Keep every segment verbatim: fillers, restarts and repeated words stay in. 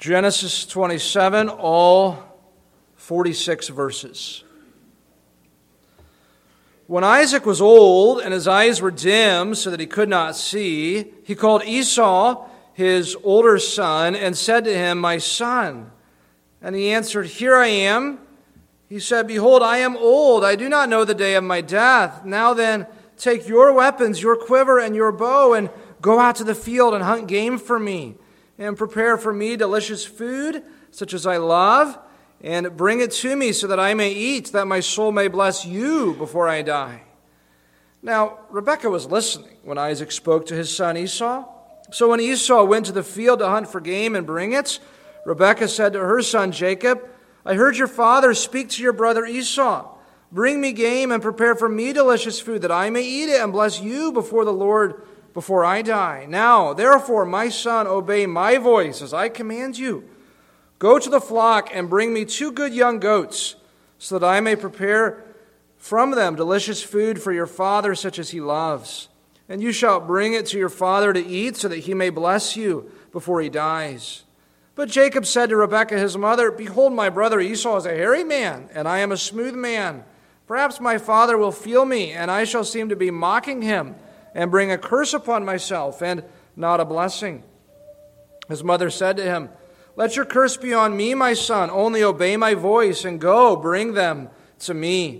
Genesis twenty-seven, all forty-six verses. When Isaac was old and his eyes were dim so that he could not see, he called Esau, his older son, and said to him, "My son." And he answered, "Here I am." He said, "Behold, I am old. I do not know the day of my death. Now then, take your weapons, your quiver, and your bow, and go out to the field and hunt game for me, and prepare for me delicious food, such as I love, and bring it to me so that I may eat, that my soul may bless you before I die." Now, Rebekah was listening when Isaac spoke to his son Esau. So when Esau went to the field to hunt for game and bring it, Rebekah said to her son Jacob, "I heard your father speak to your brother Esau. Bring me game and prepare for me delicious food, that I may eat it and bless you before the Lord before I die. Now, therefore, my son, obey my voice as I command you. Go to the flock and bring me two good young goats, so that I may prepare from them delicious food for your father, such as he loves. And you shall bring it to your father to eat, so that he may bless you before he dies." But Jacob said to Rebekah his mother, "Behold, my brother Esau is a hairy man, and I am a smooth man. Perhaps my father will feel me, and I shall seem to be mocking him, and bring a curse upon myself, and not a blessing." His mother said to him, "Let your curse be on me, my son. Only obey my voice, and go, bring them to me."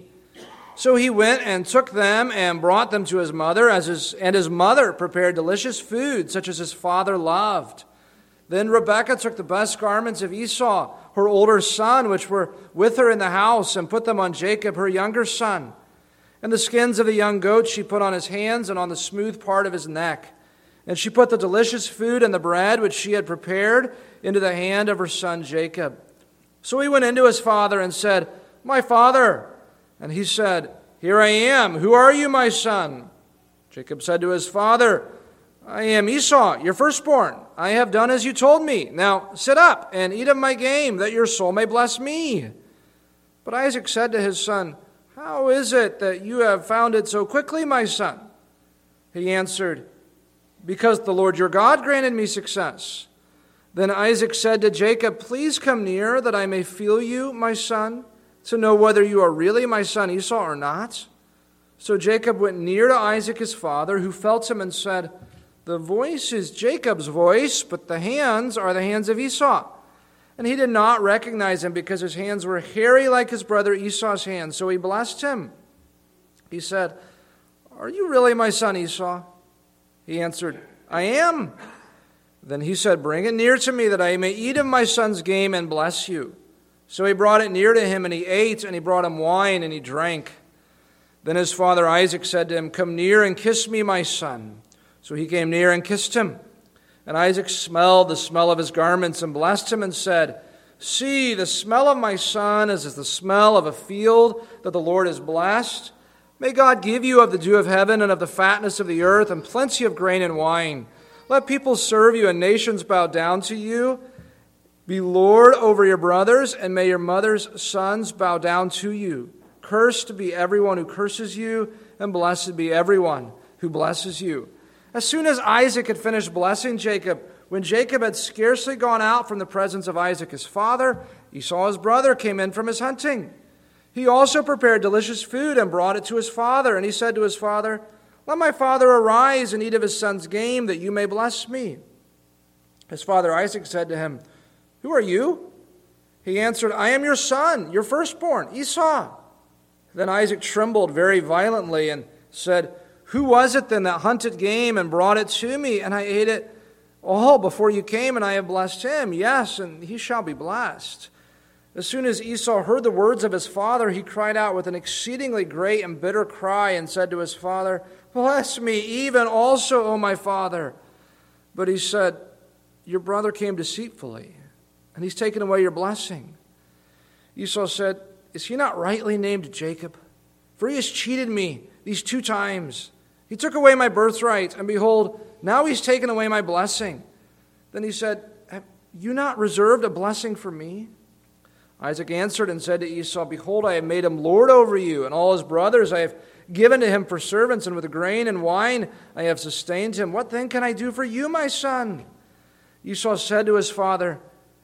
So he went and took them and brought them to his mother, as his, and his mother prepared delicious food, such as his father loved. Then Rebekah took the best garments of Esau, her older son, which were with her in the house, and put them on Jacob, her younger son. And the skins of the young goats she put on his hands and on the smooth part of his neck. And she put the delicious food and the bread which she had prepared into the hand of her son Jacob. So he went into his father and said, "My father." And he said, "Here I am. Who are you, my son?" Jacob said to his father, "I am Esau, your firstborn. I have done as you told me. Now sit up and eat of my game, that your soul may bless me." But Isaac said to his son, "How is it that you have found it so quickly, my son?" He answered, "Because the Lord your God granted me success." Then Isaac said to Jacob, "Please come near, that I may feel you, my son, to know whether you are really my son Esau or not." So Jacob went near to Isaac his father, who felt him and said, "The voice is Jacob's voice, but the hands are the hands of Esau." And he did not recognize him, because his hands were hairy like his brother Esau's hands. So he blessed him. He said, "Are you really my son Esau?" He answered, "I am." Then he said, "Bring it near to me, that I may eat of my son's game and bless you." So he brought it near to him, and he ate, and he brought him wine, and he drank. Then his father Isaac said to him, "Come near and kiss me, my son." So he came near and kissed him. And Isaac smelled the smell of his garments and blessed him and said, "See, the smell of my son is as the smell of a field that the Lord has blessed. May God give you of the dew of heaven and of the fatness of the earth and plenty of grain and wine. Let people serve you and nations bow down to you. Be Lord over your brothers, and may your mother's sons bow down to you. Cursed be everyone who curses you, and blessed be everyone who blesses you." As soon as Isaac had finished blessing Jacob, when Jacob had scarcely gone out from the presence of Isaac his father, Esau his brother came in from his hunting. He also prepared delicious food and brought it to his father. And he said to his father, "Let my father arise and eat of his son's game, that you may bless me." His father Isaac said to him, "Who are you?" He answered, "I am your son, your firstborn, Esau." Then Isaac trembled very violently and said, "Who was it then that hunted game and brought it to me? And I ate it all before you came, and I have blessed him. Yes, and he shall be blessed." As soon as Esau heard the words of his father, he cried out with an exceedingly great and bitter cry and said to his father, "Bless me even also, O my father." But he said, "Your brother came deceitfully, and he's taken away your blessing." Esau said, "Is he not rightly named Jacob? For he has cheated me these two times. He took away my birthright, and behold, now he's taken away my blessing." Then he said, "Have you not reserved a blessing for me?" Isaac answered and said to Esau, "Behold, I have made him lord over you, and all his brothers I have given to him for servants, and with grain and wine I have sustained him. What then can I do for you, my son?" Esau said to his father,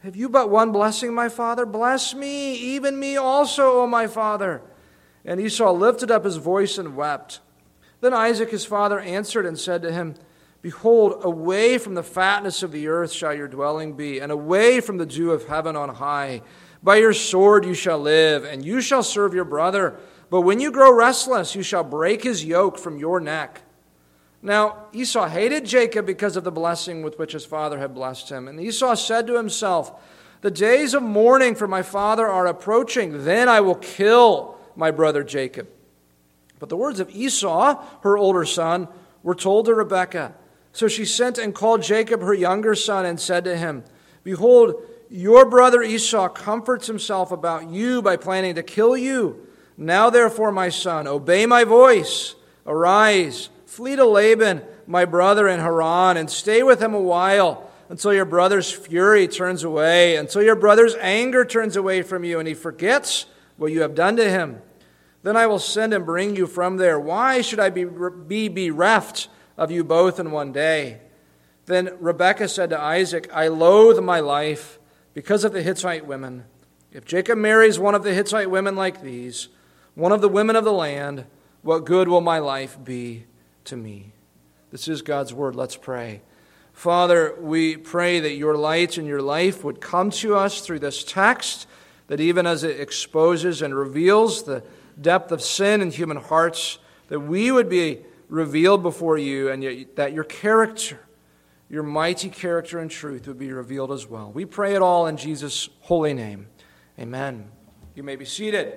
Have you but one blessing, my father? Bless me, even me also, O my father. And Esau lifted up his voice and wept. Then Isaac his father answered and said to him, Behold, away from the fatness of the earth shall your dwelling be, and away from the dew of heaven on high. By your sword you shall live, and you shall serve your brother. But when you grow restless, you shall break his yoke from your neck. Now Esau hated Jacob because of the blessing with which his father had blessed him. And Esau said to himself, The days of mourning for my father are approaching. Then I will kill my brother Jacob. But the words of Esau, her older son, were told to Rebekah. So she sent and called Jacob, her younger son, and said to him, Behold, your brother Esau comforts himself about you by planning to kill you. Now therefore, my son, obey my voice. Arise, flee to Laban, my brother in Haran, and stay with him a while, until your brother's fury turns away, until your brother's anger turns away from you, and he forgets what you have done to him. Then I will send and bring you from there. Why should I be, be bereft of you both in one day? Then Rebekah said to Isaac, I loathe my life because of the Hittite women. If Jacob marries one of the Hittite women like these, one of the women of the land, what good will my life be to me? This is God's word. Let's pray. Father, we pray that your light and your life would come to us through this text, that even as it exposes and reveals the depth of sin in human hearts, that we would be revealed before you, and that your character, your mighty character and truth would be revealed as well. We pray it all in Jesus' holy name. Amen. You may be seated.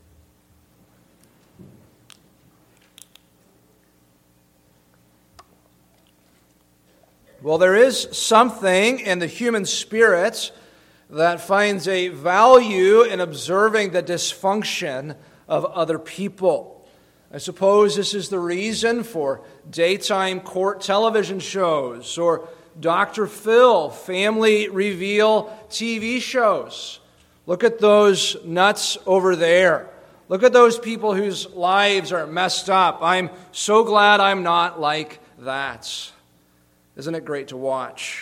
Well, there is something in the human spirit that finds a value in observing the dysfunction of other people. I suppose this is the reason for daytime court television shows or Doctor Phil family reveal T V shows. Look at those nuts over there. Look at those people whose lives are messed up. I'm so glad I'm not like that. Isn't it great to watch?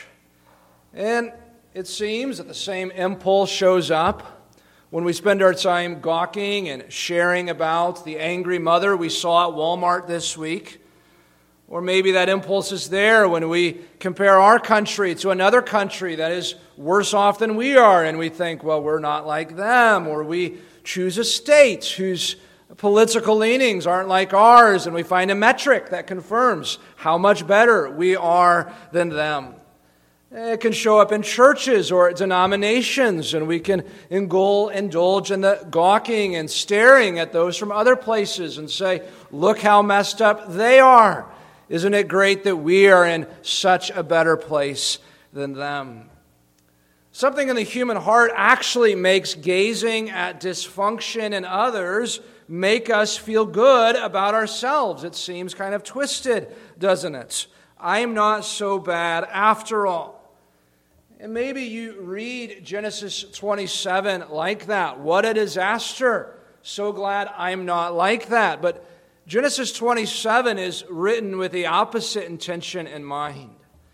And it seems that the same impulse shows up when we spend our time gawking and sharing about the angry mother we saw at Walmart this week. Or maybe that impulse is there when we compare our country to another country that is worse off than we are, and we think, well, we're not like them. Or we choose a state whose political leanings aren't like ours, and we find a metric that confirms how much better we are than them. It can show up in churches or denominations, and we can indulge in the gawking and staring at those from other places and say, look how messed up they are. Isn't it great that we are in such a better place than them? Something in the human heart actually makes gazing at dysfunction in others make us feel good about ourselves. It seems kind of twisted, doesn't it? I'm not so bad after all. And maybe you read Genesis twenty-seven like that. What a disaster. So glad I'm not like that. But Genesis twenty-seven is written with the opposite intention in mind.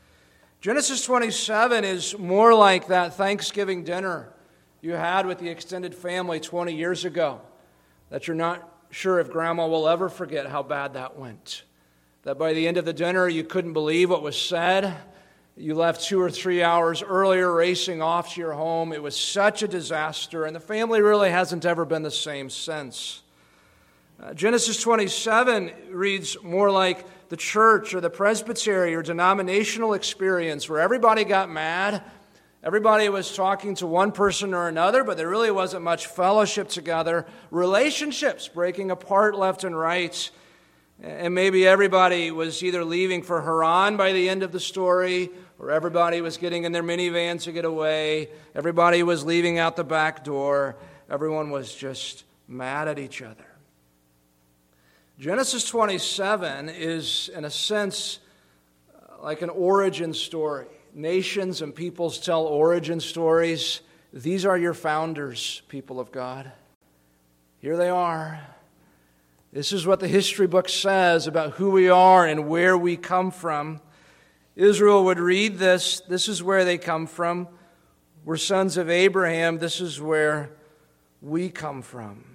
Genesis twenty-seven is more like that Thanksgiving dinner you had with the extended family twenty years ago, that you're not sure if Grandma will ever forget how bad that went. That by the end of the dinner, you couldn't believe what was said. You left two or three hours earlier racing off to your home. It was such a disaster, and the family really hasn't ever been the same since. Uh, Genesis twenty-seven reads more like the church or the presbytery or denominational experience where everybody got mad. Everybody was talking to one person or another, but there really wasn't much fellowship together. Relationships breaking apart left and right. And maybe everybody was either leaving for Haran by the end of the story, or everybody was getting in their minivan to get away. Everybody was leaving out the back door. Everyone was just mad at each other. Genesis twenty-seven is, in a sense, like an origin story. Nations and peoples tell origin stories. These are your founders, people of God. Here they are. This is what the history book says about who we are and where we come from. Israel would read this. This is where they come from. we're sons of Abraham, this is where we come from.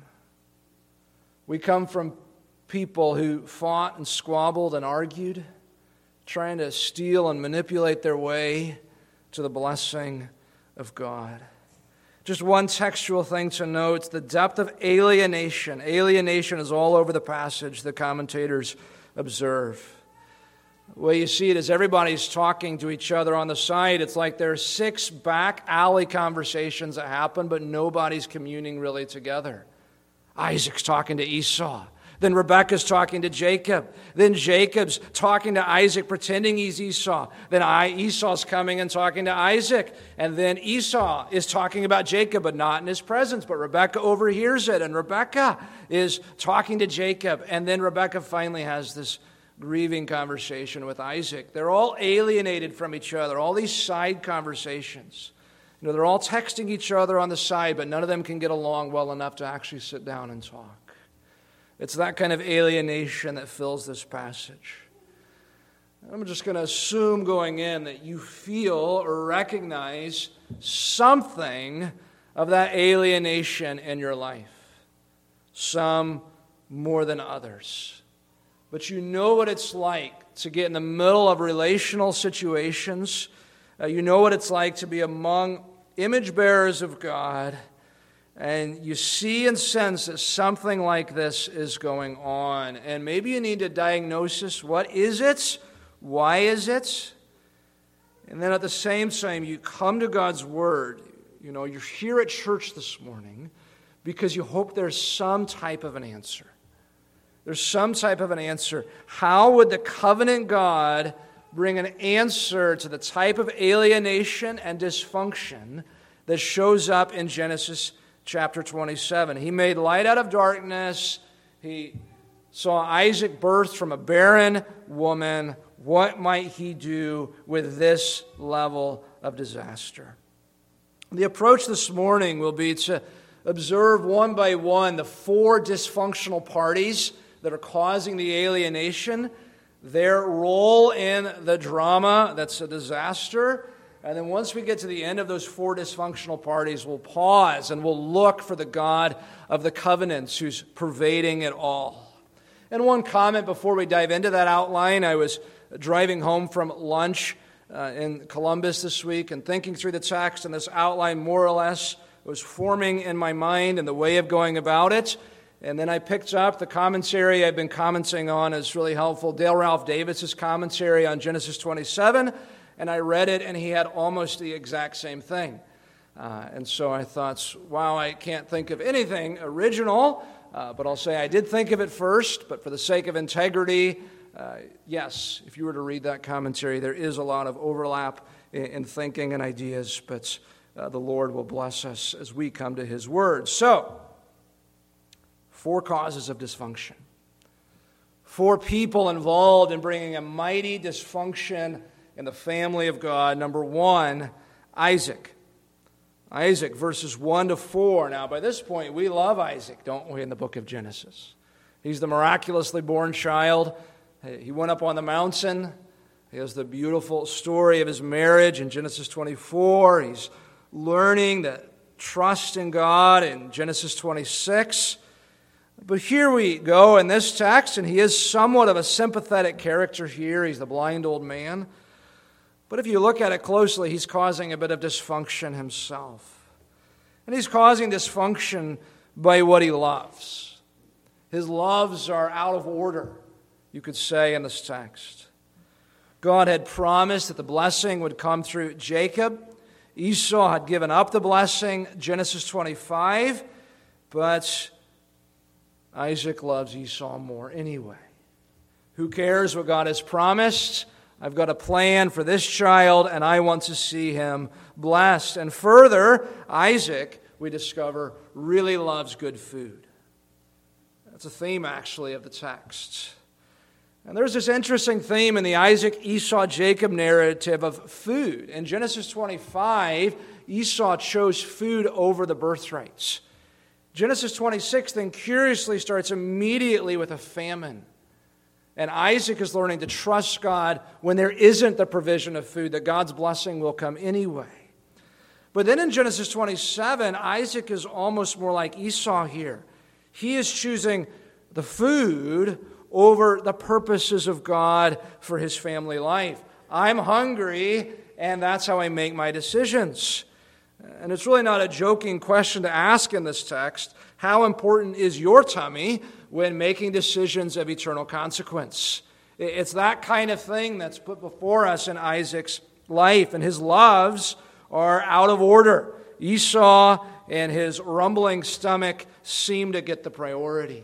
We come from people who fought and squabbled and argued, trying to steal and manipulate their way to the blessing of God. Just one textual thing to note, the depth of alienation. Alienation is all over the passage, the commentators observe. The way you see it is everybody's talking to each other on the side. It's like there are six back alley conversations that happen, but nobody's communing really together. Isaac's talking to Esau. Then Rebekah's talking to Jacob. Then Jacob's talking to Isaac, pretending he's Esau. Then I, Esau's coming and talking to Isaac. And then Esau is talking about Jacob, but not in his presence. But Rebekah overhears it, and Rebekah is talking to Jacob. And then Rebekah finally has this grieving conversation with Isaac. They're all alienated from each other, all these side conversations. You know, they're all texting each other on the side, but none of them can get along well enough to actually sit down and talk. It's that kind of alienation that fills this passage. I'm just going to assume going in that you feel or recognize something of that alienation in your life. Some more than others. But you know what it's like to get in the middle of relational situations. Uh, you know what it's like to be among image bearers of God. And you see and sense that something like this is going on. And maybe you need a diagnosis. What is it? Why is it? And then at the same time, you come to God's Word. You know, you're here at church this morning because you hope there's some type of an answer. There's some type of an answer. How would the covenant God bring an answer to the type of alienation and dysfunction that shows up in Genesis chapter twenty-seven. He made light out of darkness. He saw Isaac birthed from a barren woman. What might he do with this level of disaster? The approach this morning will be to observe one by one the four dysfunctional parties that are causing the alienation, their role in the drama that's a disaster. And then once we get to the end of those four dysfunctional parties, we'll pause and we'll look for the God of the covenants who's pervading it all. And one comment before we dive into that outline, I was driving home from lunch uh, in Columbus this week and thinking through the text, and this outline more or less was forming in my mind and the way of going about it. And then I picked up the commentary I've been commenting on. It's really helpful. Dale Ralph Davis' commentary on Genesis twenty-seven. And I read it, and he had almost the exact same thing. Uh, and so I thought, wow, I can't think of anything original, uh, but I'll say I did think of it first, but for the sake of integrity, uh, yes, if you were to read that commentary, there is a lot of overlap in, in thinking and ideas, but uh, the Lord will bless us as we come to His Word. So, four causes of dysfunction. Four people involved in bringing a mighty dysfunction in the family of God. Number one, Isaac. Isaac, verses one to four. Now, by this point, we love Isaac, don't we, in the book of Genesis? He's the miraculously born child. He went up on the mountain. He has the beautiful story of his marriage in Genesis twenty-four. He's learning to trust in God in Genesis twenty-six. But here we go in this text, and he is somewhat of a sympathetic character here. He's the blind old man. But if you look at it closely, he's causing a bit of dysfunction himself. And he's causing dysfunction by what he loves. His loves are out of order, you could say, in this text. God had promised that the blessing would come through Jacob. Esau had given up the blessing, Genesis twenty-five, but Isaac loves Esau more anyway. Who cares what God has promised? I've got a plan for this child, and I want to see him blessed. And further, Isaac, we discover, really loves good food. That's a theme, actually, of the text. And there's this interesting theme in the Isaac, Esau, Jacob narrative of food. In Genesis twenty-five, Esau chose food over the birthrights. Genesis twenty-six then curiously starts immediately with a famine. And Isaac is learning to trust God when there isn't the provision of food, that God's blessing will come anyway. But then in Genesis twenty-seven, Isaac is almost more like Esau here. He is choosing the food over the purposes of God for his family life. I'm hungry, and that's how I make my decisions. And it's really not a joking question to ask in this text. How important is your tummy when making decisions of eternal consequence? It's that kind of thing that's put before us in Isaac's life, and his loves are out of order. Esau and his rumbling stomach seem to get the priority.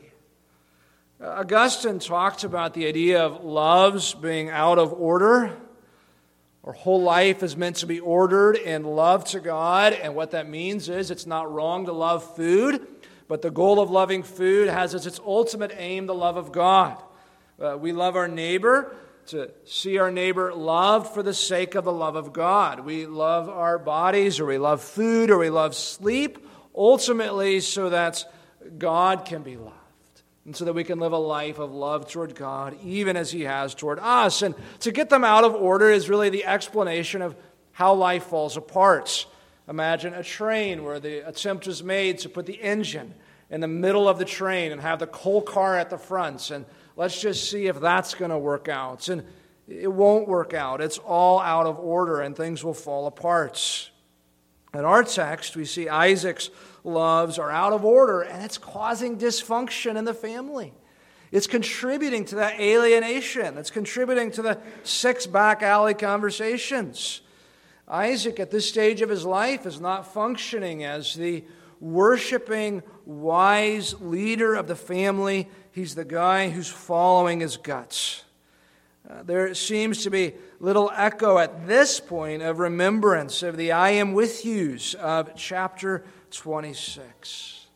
Augustine talked about the idea of loves being out of order. Our whole life is meant to be ordered in love to God, and what that means is it's not wrong to love food, but the goal of loving food has as its ultimate aim the love of God. Uh, we love our neighbor to see our neighbor loved for the sake of the love of God. We love our bodies, or we love food, or we love sleep, ultimately so that God can be loved, and so that we can live a life of love toward God, even as He has toward us. And to get them out of order is really the explanation of how life falls apart. Imagine a train where the attempt was made to put the engine in the middle of the train and have the whole car at the front, and let's just see if that's going to work out. And it won't work out. It's all out of order, and things will fall apart. In our text, we see Isaac's loves are out of order, and it's causing dysfunction in the family. It's contributing to that alienation. It's contributing to the six back alley conversations. Isaac, at this stage of his life, is not functioning as the worshiping, wise leader of the family. He's the guy who's following his guts. Uh, there seems to be little echo at this point of remembrance of the I am with yous of chapter twenty-six.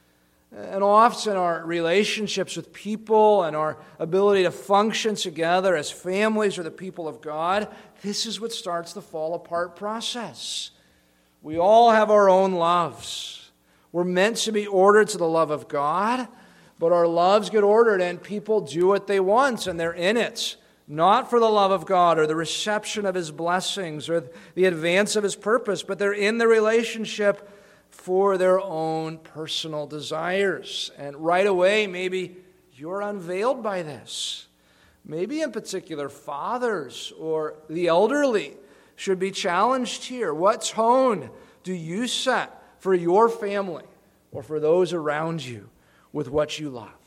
And often our relationships with people and our ability to function together as families or the people of God, this is what starts the fall apart process. We all have our own loves. We're meant to be ordered to the love of God, but our loves get ordered and people do what they want and they're in it, not for the love of God or the reception of His blessings or the advance of His purpose, but they're in the relationship for their own personal desires. And right away, maybe you're unveiled by this. Maybe in particular, fathers or the elderly should be challenged here. What tone do you set for your family or for those around you with what you love?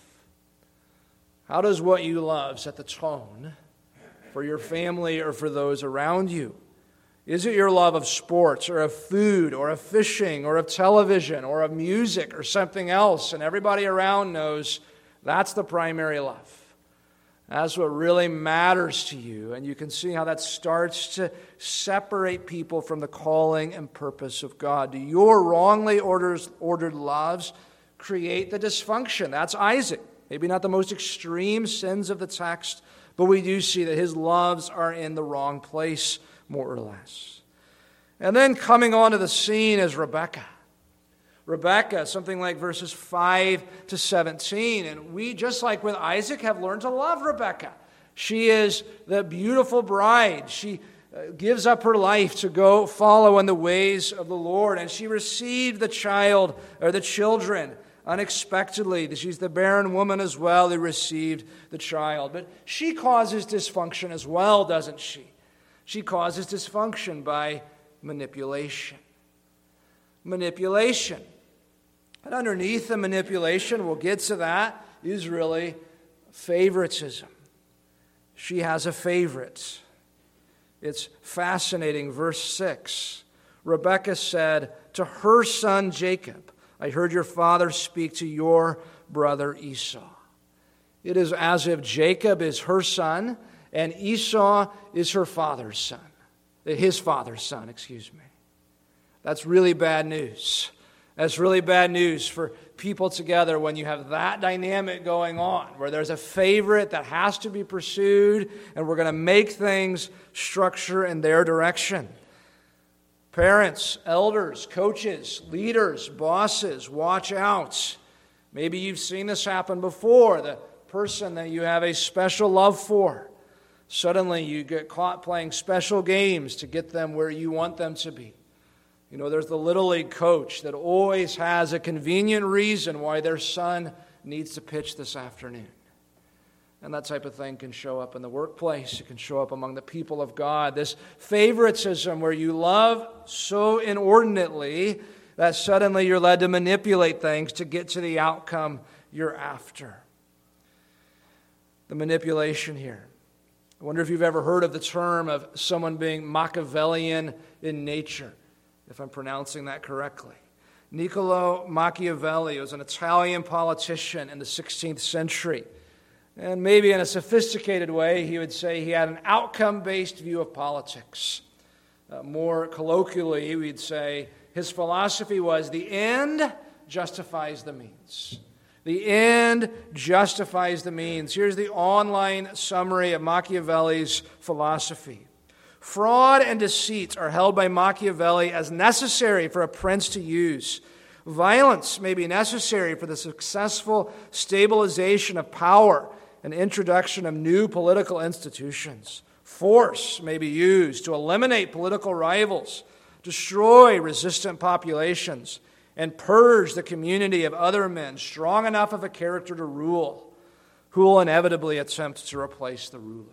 How does what you love set the tone for your family or for those around you? Is it your love of sports or of food or of fishing or of television or of music or something else? And everybody around knows that's the primary love. That's what really matters to you. And you can see how that starts to separate people from the calling and purpose of God. Do your wrongly orders, ordered loves create the dysfunction? That's Isaac. Maybe not the most extreme sins of the text, but we do see that his loves are in the wrong place, more or less. And then coming onto the scene is Rebekah. Rebekah, something like verses five to seventeen. And we, just like with Isaac, have learned to love Rebekah. She is the beautiful bride. She gives up her life to go follow in the ways of the Lord. And she received the child, or the children, unexpectedly. She's the barren woman as well who received the child. But she causes dysfunction as well, doesn't she? She causes dysfunction by manipulation. Manipulation. And underneath the manipulation, we'll get to that, is really favoritism. She has a favorite. It's fascinating. Verse six. Rebekah said to her son Jacob, I heard your father speak to your brother Esau. It is as if Jacob is her son and Esau is her father's son. His father's son, excuse me. That's really bad news. That's really bad news for people together when you have that dynamic going on, where there's a favorite that has to be pursued, and we're going to make things structure in their direction. Parents, elders, coaches, leaders, bosses, watch out. Maybe you've seen this happen before. The person that you have a special love for, suddenly you get caught playing special games to get them where you want them to be. You know, there's the Little League coach that always has a convenient reason why their son needs to pitch this afternoon. And that type of thing can show up in the workplace. It can show up among the people of God. This favoritism where you love so inordinately that suddenly you're led to manipulate things to get to the outcome you're after. The manipulation here. I wonder if you've ever heard of the term of someone being Machiavellian in nature, if I'm pronouncing that correctly. Niccolo Machiavelli was an Italian politician in the sixteenth century. And maybe in a sophisticated way, he would say he had an outcome-based view of politics. Uh, more colloquially, we'd say his philosophy was the end justifies the means. The end justifies the means. Here's the online summary of Machiavelli's philosophy. Fraud and deceit are held by Machiavelli as necessary for a prince to use. Violence may be necessary for the successful stabilization of power and introduction of new political institutions. Force may be used to eliminate political rivals, destroy resistant populations, and purge the community of other men strong enough of a character to rule, who will inevitably attempt to replace the ruler.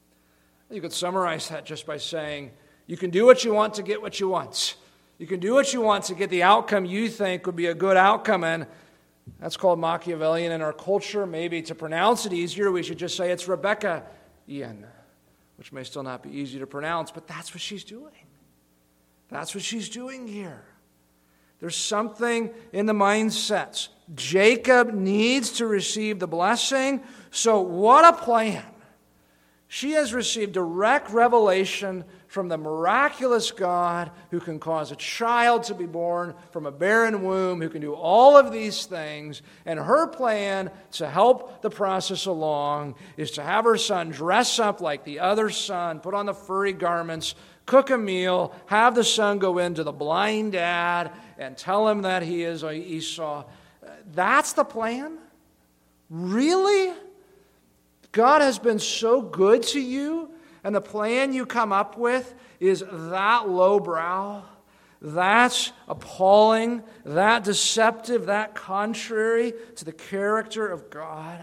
You could summarize that just by saying, you can do what you want to get what you want. You can do what you want to get the outcome you think would be a good outcome, and that's called Machiavellian in our culture. Maybe to pronounce it easier, we should just say it's Rebecca-ian, which may still not be easy to pronounce, but that's what she's doing. That's what she's doing here. There's something in the mindsets. Jacob needs to receive the blessing, so what a plan. She has received direct revelation from the miraculous God who can cause a child to be born from a barren womb, who can do all of these things. And her plan to help the process along is to have her son dress up like the other son, put on the furry garments, cook a meal, have the son go into the blind dad and tell him that he is Esau. That's the plan? Really? God has been so good to you, and the plan you come up with is that lowbrow, that's appalling, that deceptive, that contrary to the character of God.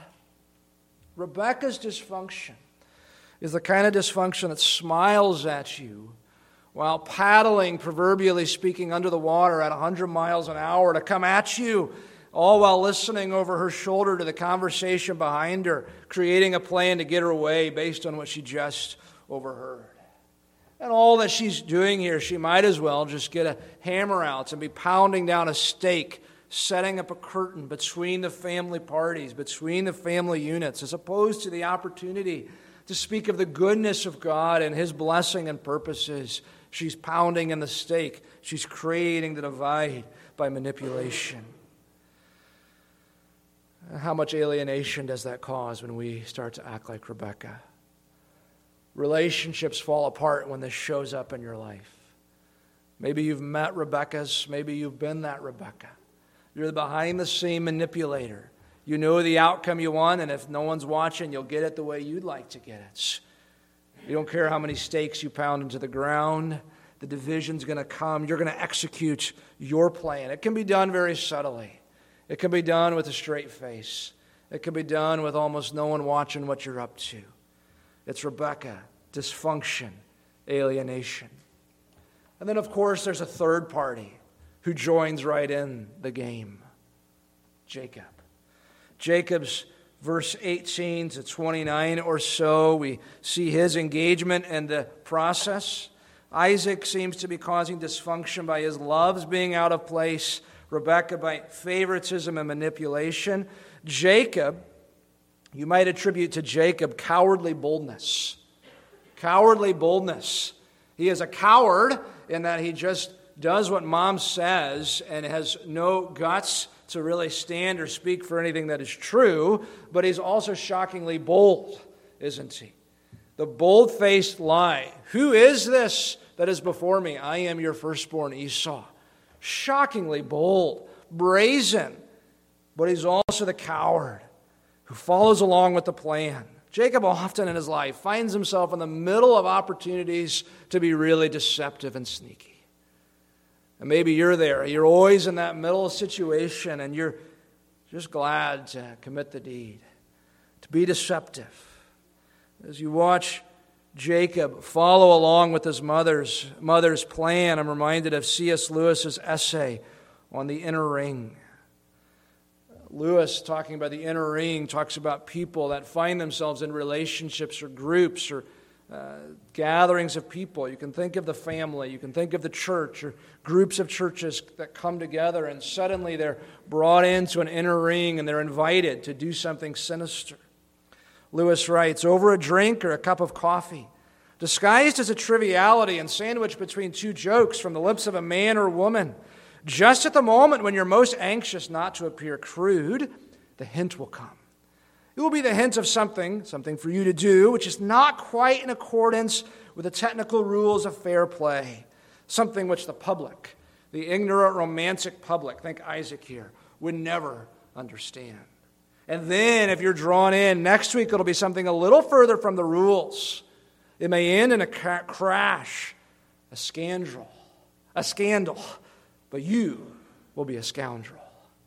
Rebekah's dysfunction is the kind of dysfunction that smiles at you while paddling, proverbially speaking, under the water at one hundred miles an hour to come at you, all while listening over her shoulder to the conversation behind her, creating a plan to get her away based on what she just overheard. And all that she's doing here, she might as well just get a hammer out and be pounding down a stake, setting up a curtain between the family parties, between the family units, as opposed to the opportunity to speak of the goodness of God and His blessing and purposes. She's pounding in the stake. She's creating the divide by manipulation. How much alienation does that cause when we start to act like Rebekah? Relationships fall apart when this shows up in your life. Maybe you've met Rebekahs. Maybe you've been that Rebekah. You're the behind-the-scene manipulator. You know the outcome you want, and if no one's watching, you'll get it the way you'd like to get it. You don't care how many stakes you pound into the ground. The division's going to come. You're going to execute your plan. It can be done very subtly. It can be done with a straight face. It can be done with almost no one watching what you're up to. It's Rebekah, dysfunction, alienation. And then, of course, there's a third party who joins right in the game. Jacob. Jacob's verse eighteen to twenty-nine or so, we see his engagement in the process. Isaac seems to be causing dysfunction by his loves being out of place. Rebekah by favoritism and manipulation. Jacob, you might attribute to Jacob cowardly boldness. Cowardly boldness. He is a coward in that he just does what mom says and has no guts to really stand or speak for anything that is true, but he's also shockingly bold, isn't he? The bold-faced lie. Who is this that is before me? I am your firstborn Esau. Shockingly bold, brazen, but he's also the coward who follows along with the plan. Jacob often in his life finds himself in the middle of opportunities to be really deceptive and sneaky. And maybe you're there. You're always in that middle situation, and you're just glad to commit the deed, to be deceptive. As you watch Jacob follow along with his mother's, mother's plan, I'm reminded of C S Lewis's essay on the inner ring. Lewis, talking about the inner ring, talks about people that find themselves in relationships or groups or uh, gatherings of people. You can think of the family, you can think of the church or groups of churches that come together, and suddenly they're brought into an inner ring and they're invited to do something sinister. Lewis writes, over a drink or a cup of coffee, disguised as a triviality and sandwiched between two jokes from the lips of a man or woman, just at the moment when you're most anxious not to appear crude, the hint will come. It will be the hint of something, something for you to do, which is not quite in accordance with the technical rules of fair play, something which the public, the ignorant romantic public, think Isaac here, would never understand. And then if you're drawn in, next week it'll be something a little further from the rules. It may end in a ca- crash, a scandal, a scandal. But you will be a scoundrel.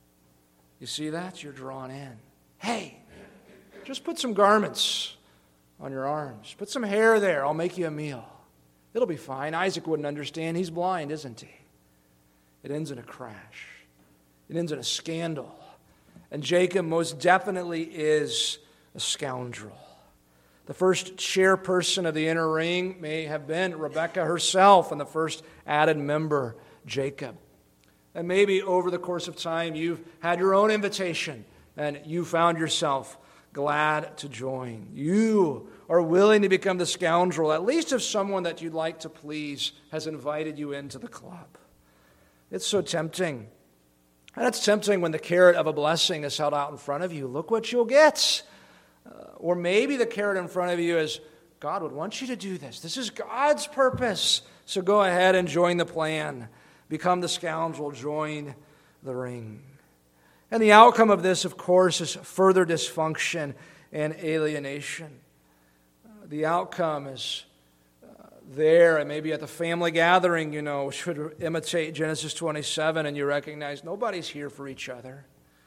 You see that? You're drawn in. Hey, just put some garments on your arms. Put some hair there. I'll make you a meal. It'll be fine. Isaac wouldn't understand. He's blind, isn't he? It ends in a crash. It ends in a scandal. And Jacob most definitely is a scoundrel. The first chairperson of the inner ring may have been Rebekah herself, and the first added member, Jacob. And maybe over the course of time, you've had your own invitation and you found yourself glad to join. You are willing to become the scoundrel, at least if someone that you'd like to please has invited you into the club. It's so tempting. And it's tempting when the carrot of a blessing is held out in front of you. Look what you'll get. Uh, or maybe the carrot in front of you is, God would want you to do this. This is God's purpose. So go ahead and join the plan. Become the scoundrel, join the ring. And the outcome of this, of course, is further dysfunction and alienation. Uh, the outcome is uh, there, and maybe at the family gathering, you know, should imitate Genesis twenty-seven, and you recognize nobody's here for each other.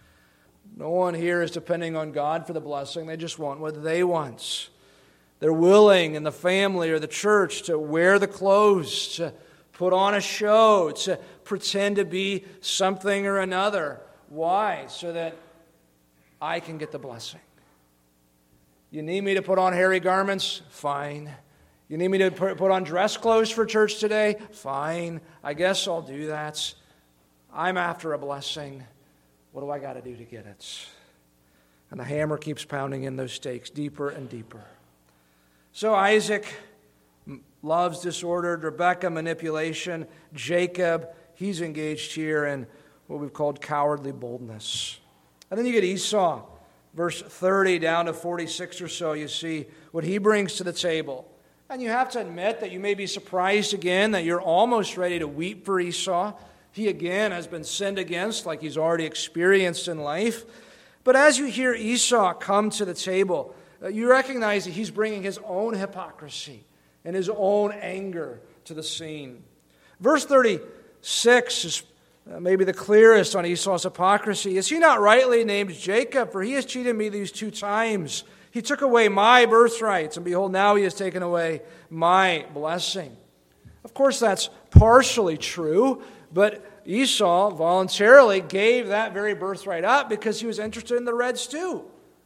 No one here is depending on God for the blessing. They just want what they want. They're willing in the family or the church to wear the clothes, to put on a show, to pretend to be something or another. Why? So that I can get the blessing. You need me to put on hairy garments? Fine. You need me to put on dress clothes for church today? Fine. I guess I'll do that. I'm after a blessing. What do I got to do to get it? And the hammer keeps pounding in those stakes deeper and deeper. So Isaac loves disordered, Rebekah manipulation, Jacob, he's engaged here in what we've called cowardly boldness. And then you get Esau, verse thirty down to forty-six or so, you see what he brings to the table. And you have to admit that you may be surprised again that you're almost ready to weep for Esau. He again has been sinned against like he's already experienced in life. But as you hear Esau come to the table, you recognize that he's bringing his own hypocrisy and his own anger to the scene. Verse thirty-six is maybe the clearest on Esau's hypocrisy. Is he not rightly named Jacob? For he has cheated me these two times. He took away my birthrights, and behold, now he has taken away my blessing. Of course, that's partially true, but Esau voluntarily gave that very birthright up because he was interested in the red stew.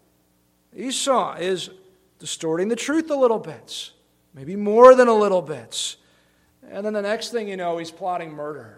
Esau is distorting the truth a little bit. Maybe more than a little bit. And then the next thing you know, he's plotting murder.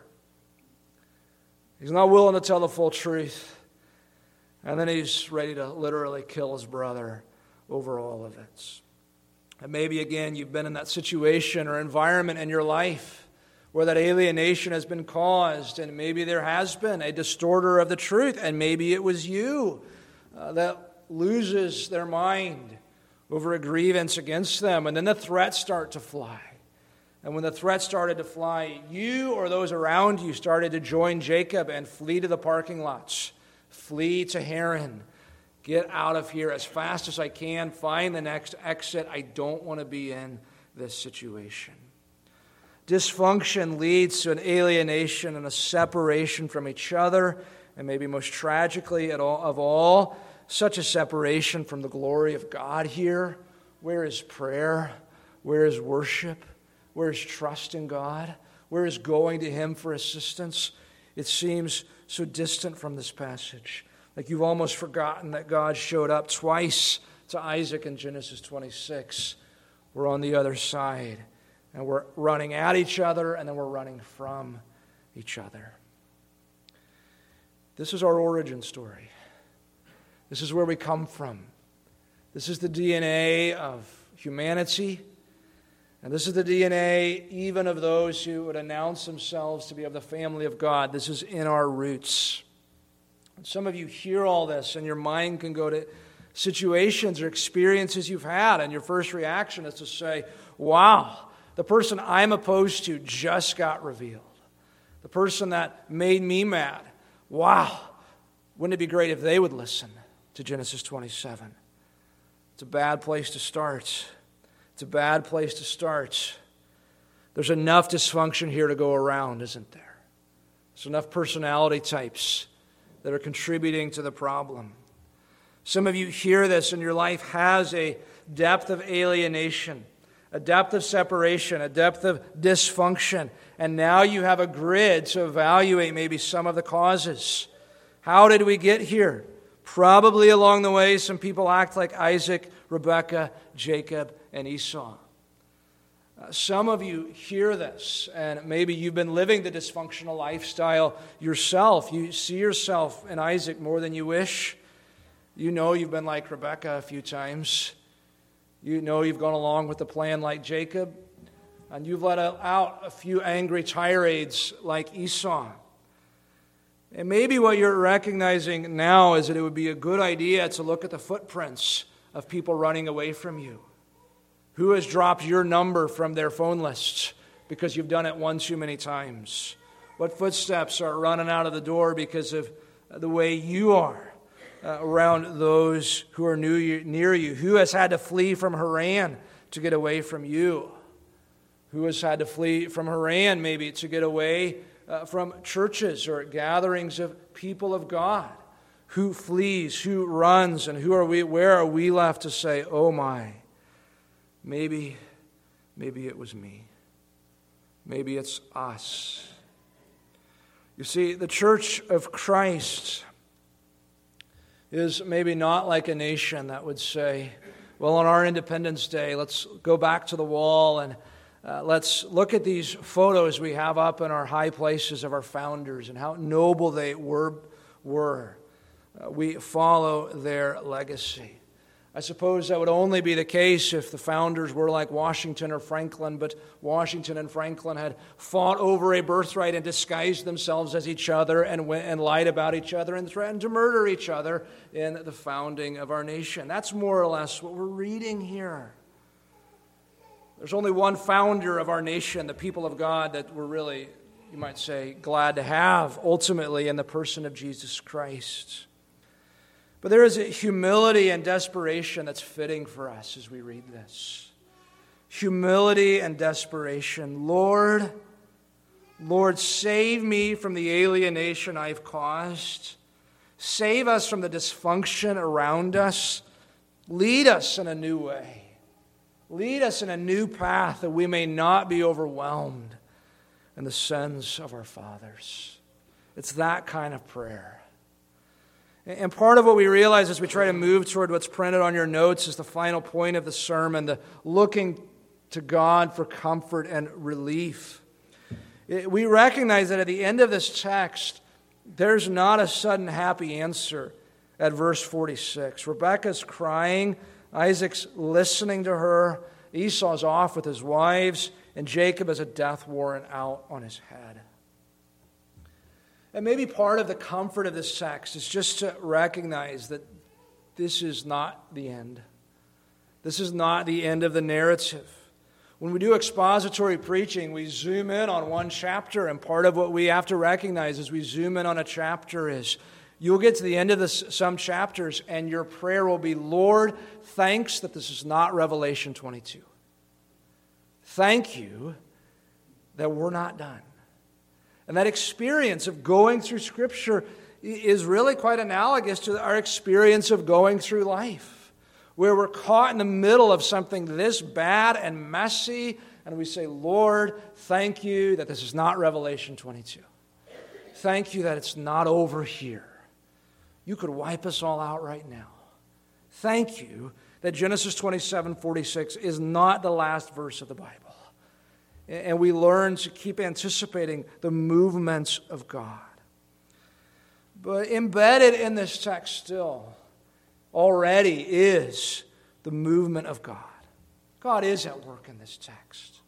He's not willing to tell the full truth. And then he's ready to literally kill his brother over all of it. And maybe, again, you've been in that situation or environment in your life where that alienation has been caused, and maybe there has been a distorter of the truth, and maybe it was you uh, that loses their mind over a grievance against them, and then the threats start to fly. And when the threats started to fly, you or those around you started to join Jacob and flee to the parking lots, flee to Haran. Get out of here as fast as I can, find the next exit. I don't want to be in this situation. Dysfunction leads to an alienation and a separation from each other, and maybe most tragically of all, such a separation from the glory of God here. Where is prayer? Where is worship? Where is trust in God? Where is going to Him for assistance? It seems so distant from this passage. Like you've almost forgotten that God showed up twice to Isaac in Genesis twenty-six. We're on the other side, and we're running at each other, and then we're running from each other. This is our origin story. This is where we come from. This is the D N A of humanity, and this is the D N A even of those who would announce themselves to be of the family of God. This is in our roots. And some of you hear all this, and your mind can go to situations or experiences you've had, and your first reaction is to say, wow, the person I'm opposed to just got revealed. The person that made me mad, wow, wouldn't it be great if they would listen to Genesis twenty-seven? It's a bad place to start. It's a bad place to start. There's enough dysfunction here to go around, isn't there? There's enough personality types that are contributing to the problem. Some of you hear this, and your life has a depth of alienation, a depth of separation, a depth of dysfunction, and now you have a grid to evaluate maybe some of the causes. How did we get here? Probably along the way, some people act like Isaac, Rebekah, Jacob, and Esau. Uh, some of you hear this, and maybe you've been living the dysfunctional lifestyle yourself. You see yourself in Isaac more than you wish. You know you've been like Rebekah a few times. You know you've gone along with the plan like Jacob, and you've let out a few angry tirades like Esau. And maybe what you're recognizing now is that it would be a good idea to look at the footprints of people running away from you. Who has dropped your number from their phone lists because you've done it one too many times? What footsteps are running out of the door because of the way you are uh, around those who are new, near you? Who has had to flee from Haran to get away from you? Who has had to flee from Haran maybe to get away Uh, from churches or gatherings of people of God? Who flees, who runs, and who are we? Where are we left to say, oh my, maybe, maybe it was me. Maybe it's us. You see, the Church of Christ is maybe not like a nation that would say, well, on our Independence Day, let's go back to the wall and Uh, let's look at these photos we have up in our high places of our founders and how noble they were. were. Uh, we follow their legacy. I suppose that would only be the case if the founders were like Washington or Franklin, but Washington and Franklin had fought over a birthright and disguised themselves as each other and went and lied about each other and threatened to murder each other in the founding of our nation. That's more or less what we're reading here. There's only one founder of our nation, the people of God, that we're really, you might say, glad to have, ultimately, in the person of Jesus Christ. But there is a humility and desperation that's fitting for us as we read this. Humility and desperation. Lord, Lord, save me from the alienation I've caused. Save us from the dysfunction around us. Lead us in a new way. Lead us in a new path that we may not be overwhelmed in the sins of our fathers. It's that kind of prayer. And part of what we realize as we try to move toward what's printed on your notes is the final point of the sermon, the looking to God for comfort and relief. We recognize that at the end of this text, there's not a sudden happy answer at verse forty-six. Rebekah's crying, Isaac's listening to her, Esau's off with his wives, and Jacob has a death warrant out on his head. And maybe part of the comfort of this text is just to recognize that this is not the end. This is not the end of the narrative. When we do expository preaching, we zoom in on one chapter, and part of what we have to recognize as we zoom in on a chapter is you'll get to the end of this, some chapters, and your prayer will be, Lord, thanks that this is not Revelation twenty-two. Thank you that we're not done. And that experience of going through Scripture is really quite analogous to our experience of going through life, where we're caught in the middle of something this bad and messy, and we say, Lord, thank you that this is not Revelation twenty-two. Thank you that it's not over here. You could wipe us all out right now. Thank you that Genesis twenty-seven forty-six is not the last verse of the Bible. And we learn to keep anticipating the movements of God. But embedded in this text still already is the movement of God. God is at work in this text.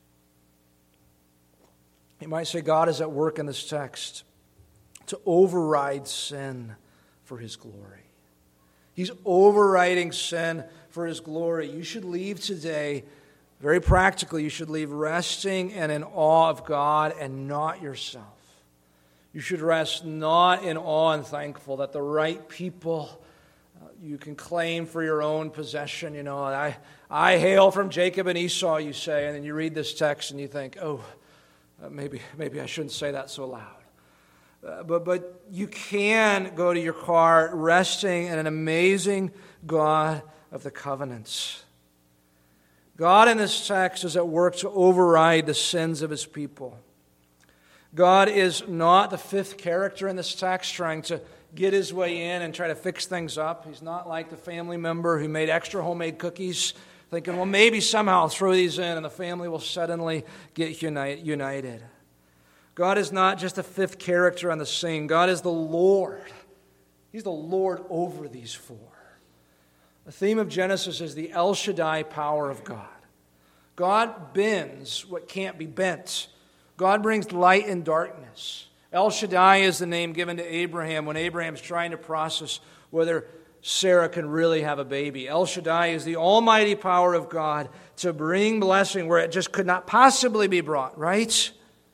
You might say God is at work in this text to override sin for His glory. He's overriding sin for His glory. You should leave today, very practically, you should leave resting and in awe of God and not yourself. You should rest not in awe and thankful that the right people uh, you can claim for your own possession. You know, I, I hail from Jacob and Esau, you say, and then you read this text and you think, oh, uh, maybe, maybe I shouldn't say that so loud. Uh, but, but you can go to your car resting in an amazing God of the covenants. God in this text is at work to override the sins of His people. God is not the fifth character in this text trying to get his way in and try to fix things up. He's not like the family member who made extra homemade cookies, thinking, well, maybe somehow I'll throw these in and the family will suddenly get united. God is not just a fifth character on the scene. God is the Lord. He's the Lord over these four. The theme of Genesis is the El Shaddai power of God. God bends what can't be bent. God brings light in darkness. El Shaddai is the name given to Abraham when Abraham's trying to process whether Sarah can really have a baby. El Shaddai is the almighty power of God to bring blessing where it just could not possibly be brought, right?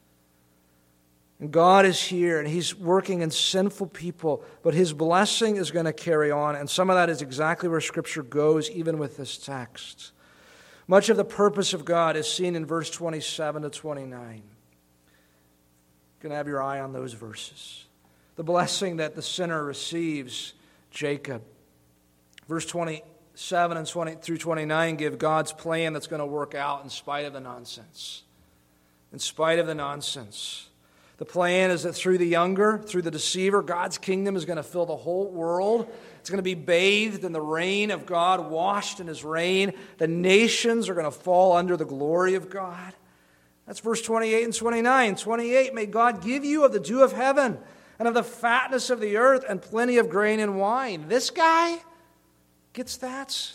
And God is here, and He's working in sinful people, but His blessing is going to carry on, and some of that is exactly where Scripture goes, even with this text. Much of the purpose of God is seen in verse twenty-seven to twenty-nine. You can have your eye on those verses. The blessing that the sinner receives, Jacob. Verse twenty-seven and twenty through twenty-nine give God's plan that's going to work out in spite of the nonsense. In spite of the nonsense. The plan is that through the younger, through the deceiver, God's kingdom is going to fill the whole world. It's going to be bathed in the rain of God, washed in His rain. The nations are going to fall under the glory of God. That's verse twenty-eight and twenty-nine. twenty-eight, may God give you of the dew of heaven and of the fatness of the earth and plenty of grain and wine. This guy gets that.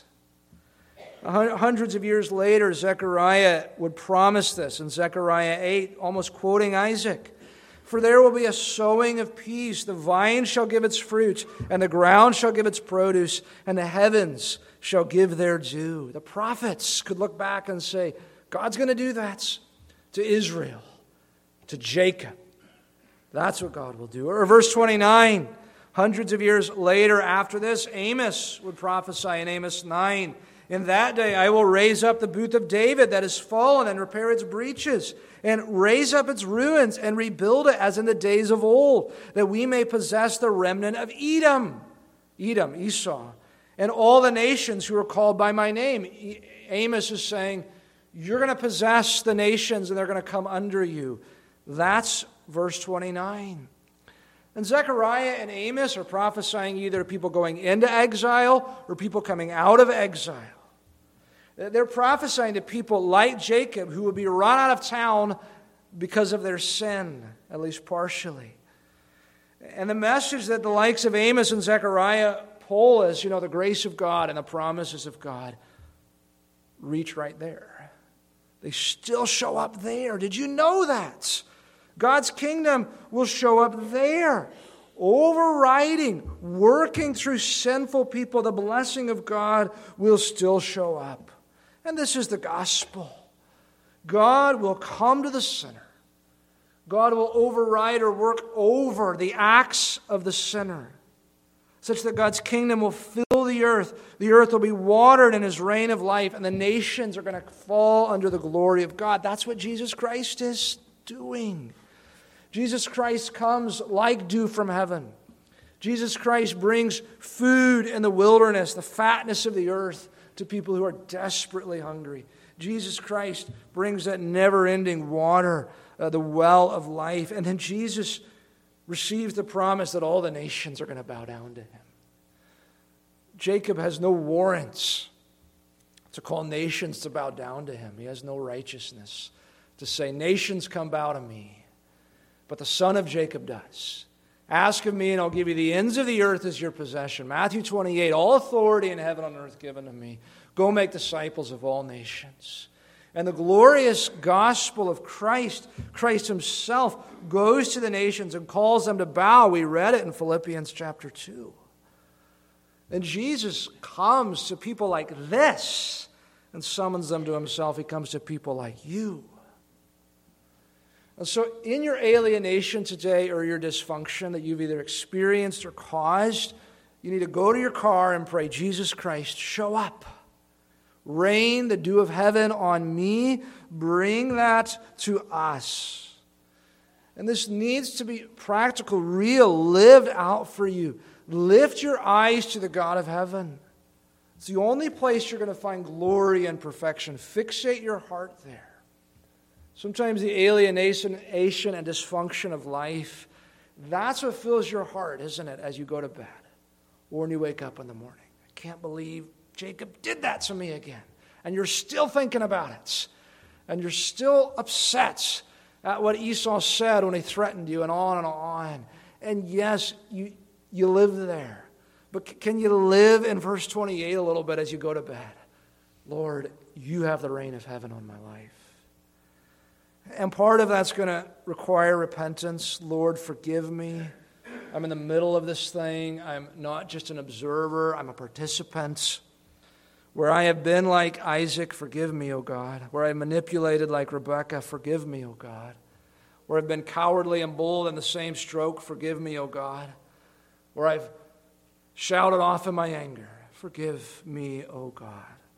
Hundreds of years later, Zechariah would promise this in Zechariah eight, almost quoting Isaac. For there will be a sowing of peace. The vine shall give its fruit, and the ground shall give its produce, and the heavens shall give their due. The prophets could look back and say, God's going to do that to Israel, to Jacob. That's what God will do. Or verse twenty-nine, hundreds of years later after this, Amos would prophesy in Amos nine. In that day I will raise up the booth of David that is fallen and repair its breaches, and raise up its ruins and rebuild it as in the days of old, that we may possess the remnant of Edom, Edom, Esau, and all the nations who are called by my name. Amos is saying, you're going to possess the nations and they're going to come under you. That's verse twenty-nine. And Zechariah and Amos are prophesying either people going into exile or people coming out of exile. They're prophesying to people like Jacob who will be run out of town because of their sin, at least partially. And the message that the likes of Amos and Zechariah pull is, you know, the grace of God and the promises of God reach right there. They still show up there. Did you know that? God's kingdom will show up there, overriding, working through sinful people. The blessing of God will still show up. And this is the gospel. God will come to the sinner. God will override or work over the acts of the sinner, such that God's kingdom will fill the earth. The earth will be watered in His reign of life, and the nations are going to fall under the glory of God. That's what Jesus Christ is doing. Jesus Christ comes like dew from heaven. Jesus Christ brings food in the wilderness, the fatness of the earth, to people who are desperately hungry. Jesus Christ brings that never-ending water, uh, the well of life. And then Jesus receives the promise that all the nations are going to bow down to him. Jacob has no warrants to call nations to bow down to him. He has no righteousness to say, nations come bow to me. But the son of Jacob does. Ask of me, and I'll give you the ends of the earth as your possession. Matthew twenty-eight, all authority in heaven and earth given to me. Go make disciples of all nations. And the glorious gospel of Christ, Christ himself, goes to the nations and calls them to bow. We read it in Philippians chapter two. And Jesus comes to people like this and summons them to himself. He comes to people like you. And so in your alienation today or your dysfunction that you've either experienced or caused, you need to go to your car and pray, Jesus Christ, show up. Rain the dew of heaven on me. Bring that to us. And this needs to be practical, real, lived out for you. Lift your eyes to the God of heaven. It's the only place you're going to find glory and perfection. Fixate your heart there. Sometimes the alienation and dysfunction of life, that's what fills your heart, isn't it, as you go to bed or when you wake up in the morning. I can't believe Jacob did that to me again. And you're still thinking about it. And you're still upset at what Esau said when he threatened you, and on and on. And yes, you, you live there. But can you live in verse twenty-eight a little bit as you go to bed? Lord, you have the reign of heaven on my life. And part of that's going to require repentance. Lord, forgive me. I'm in the middle of this thing. I'm not just an observer. I'm a participant. Where I have been like Isaac, forgive me, O God. Where I manipulated like Rebekah, forgive me, O God. Where I've been cowardly and bold in the same stroke, forgive me, O God. Where I've shouted off in my anger, forgive me, O God.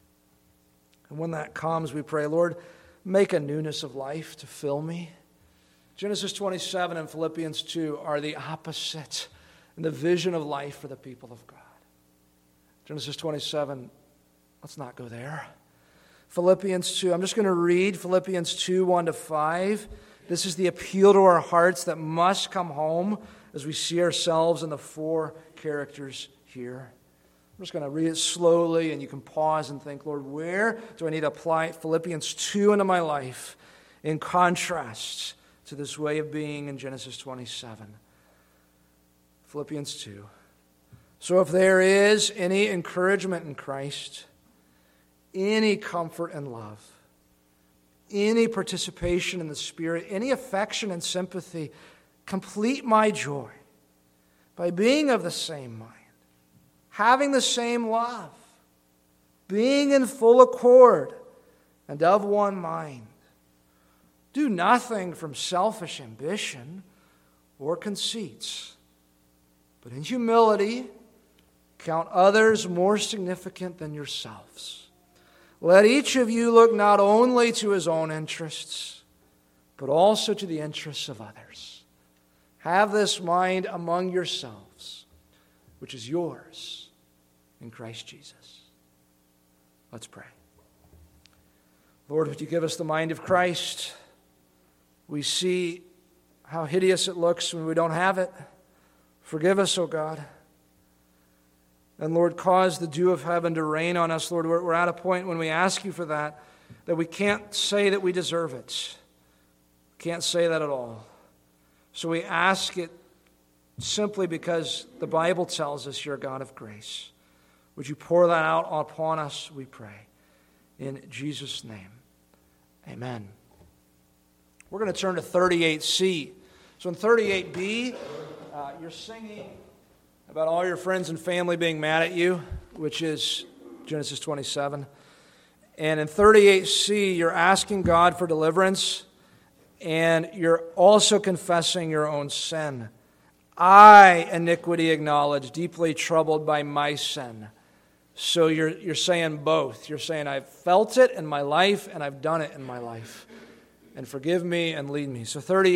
And when that comes, we pray, Lord, make a newness of life to fill me. Genesis twenty-seven and Philippians two are the opposite in the vision of life for the people of God. Genesis twenty-seven, let's not go there. Philippians two, I'm just going to read Philippians two, one to five. This is the appeal to our hearts that must come home as we see ourselves in the four characters here. I'm just going to read it slowly, and you can pause and think, Lord, where do I need to apply Philippians two into my life in contrast to this way of being in Genesis twenty-seven? Philippians two. So if there is any encouragement in Christ, any comfort and love, any participation in the Spirit, any affection and sympathy, complete my joy by being of the same mind, having the same love, being in full accord, and of one mind. Do nothing from selfish ambition or conceits, but in humility count others more significant than yourselves. Let each of you look not only to his own interests, but also to the interests of others. Have this mind among yourselves, which is yours in Christ Jesus. Let's pray. Lord, would you give us the mind of Christ? We see how hideous it looks when we don't have it. Forgive us, O God. And Lord, cause the dew of heaven to rain on us. Lord, we're at a point when we ask you for that, that we can't say that we deserve it. We can't say that at all. So we ask it simply because the Bible tells us you're a God of grace. Would you pour that out upon us, we pray. In Jesus' name, amen. We're going to turn to thirty-eight C. So in thirty-eight B, uh, you're singing about all your friends and family being mad at you, which is Genesis twenty-seven. And in thirty-eight C, you're asking God for deliverance, and you're also confessing your own sin. I, iniquity acknowledge, deeply troubled by my sin. So you're, you're saying both. You're saying, I've felt it in my life, and I've done it in my life. and forgive me and lead me. So thirty